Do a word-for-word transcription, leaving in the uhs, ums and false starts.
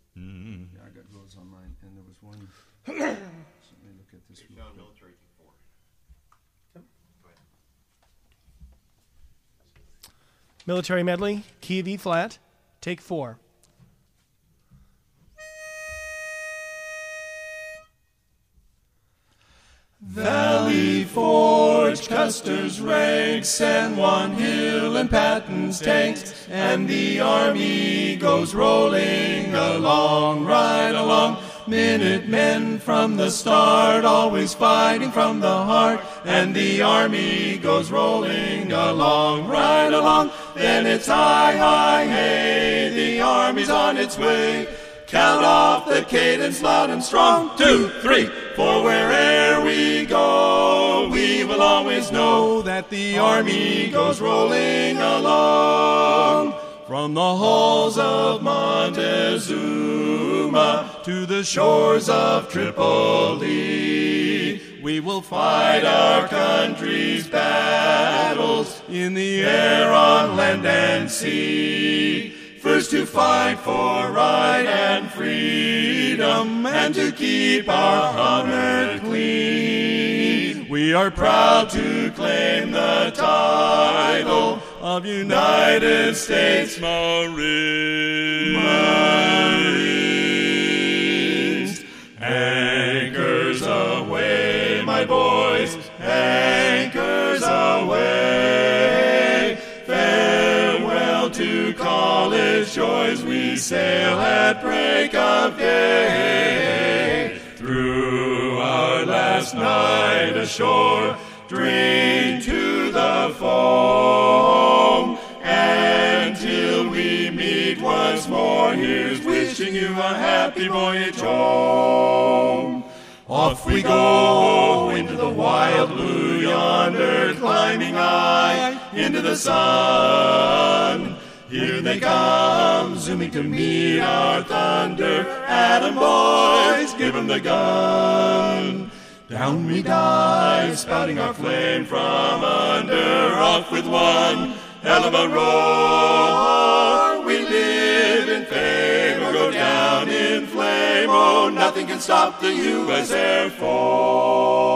Mm. Yeah, I got those on mine. And there was one. So let me look at this. You real found quick. military take four. Yep. Go ahead. Military medley, key of E flat, take four. Valley Forge, Custer's ranks, San Juan Hill and Patton's tanks, and the army goes rolling along, right along. Minutemen from the start, always fighting from the heart, and the army goes rolling along, right along. Then it's hi, hi, hey, the army's on its way. Count off the cadence loud and strong. Two, three, four, where'er we go, we will always know that the army goes rolling along. From the halls of Montezuma to the shores of Tripoli, we will fight our country's battles in the air, on land and sea. First to fight for right and freedom, and to keep our honor clean. We are proud to claim the title of United States Marines. Anchors aweigh, my boys, anchors aweigh. Farewell to college joys, we sail at break of day. Through our last night ashore, drink to the foam, and till we meet once more, here's wishing you a happy voyage home. Off we go into the wild blue yonder, climbing high into the sun. Here they come, zooming to meet our thunder. Atom boys, give 'em the gun. Down we dive, spouting our flame from under. Off with one hell of a roar. We live in fame or go down in flame. Oh, nothing can stop the U S Air Force.